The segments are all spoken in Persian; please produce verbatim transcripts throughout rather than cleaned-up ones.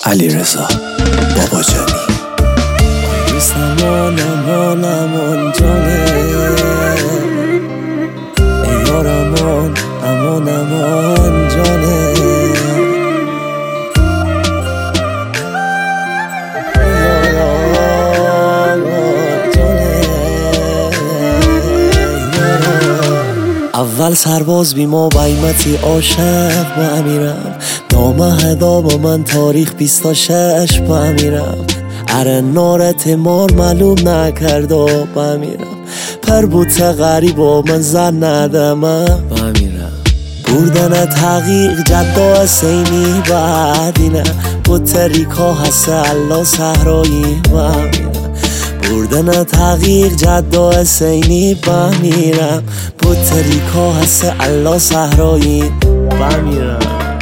علیرضا باباجانی. امان امان امان جانه ای یار امان امان امان جانه اول سرباز بی ما بایمتی عاشق با امیرم، نامهدا با من تاریخ بیست و شش با امیرم. اره نارت مار معلوم نکرد و با امیرم، پر بوت غریب و من زن ندم با امیرم. بردن تحقیق جدا حسینی بعدینه، بوت ریکا هست الله صحرایی با امیرم. بردن تحقیق جدا حسینی با امیرم، بوت ریکا هست الله صحرایی با امیرم.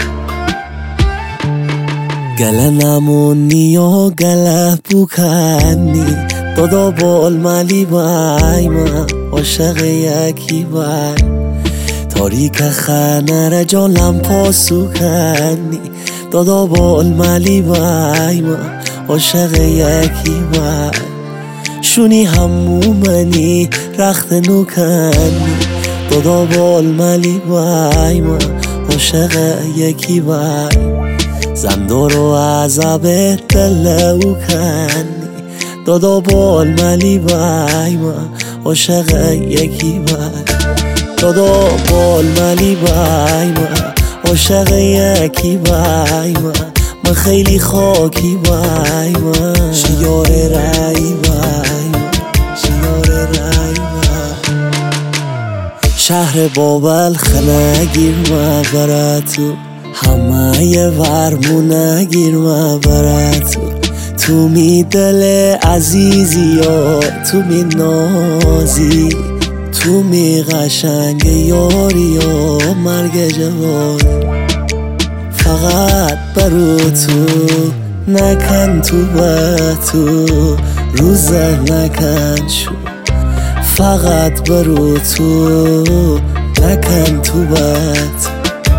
گله نمونی و گله بکنی دادا بال ملی بای من عاشق یکی بای تاریک خنر جان لمپا سکنی دادا بال ملی بای من عاشق یکی بای شونی همو منی رخت نو کنی دادا بال ملی بای من عاشق یکی بای زندار و عذاب دل او کنی دادا بال ملی بای من عاشق یکی بای دادا بال ملی بای من عاشق یکی بای من من خیلی خاکی بای من شیار رای بای من شیار رای بای شهر بابل خنگیر ما براتو همه یه ورمونه گیر ما براتو تو می دل عزیزی یا تو می نازی تو می قشنگ یاری یا مرگ جواد فقط برو تو نکن تو به تو روزه نکن شو فقط برو تو نکن تو به تو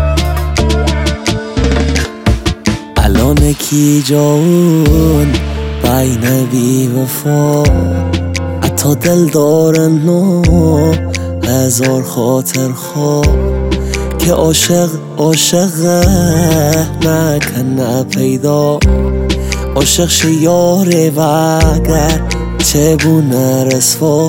الان کی جاون بین بی وفا حتی دل دارن و هزار خاطر خواه که عاشق عاشقه نکنه پیدا عاشق شیاره و اگر چه بونه رسوا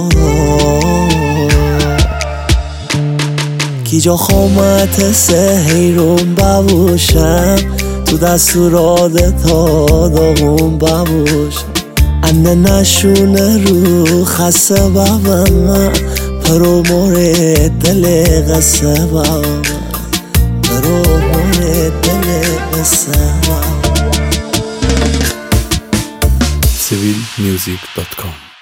کی جا خامت سهیرون ببوشم تو دستورات تا داغون ببوشم انه نشونه رو خسته بابم پرو مورد دل قصه بابم پرو مورد دل قصه بابم سیویل میوزیک دات کام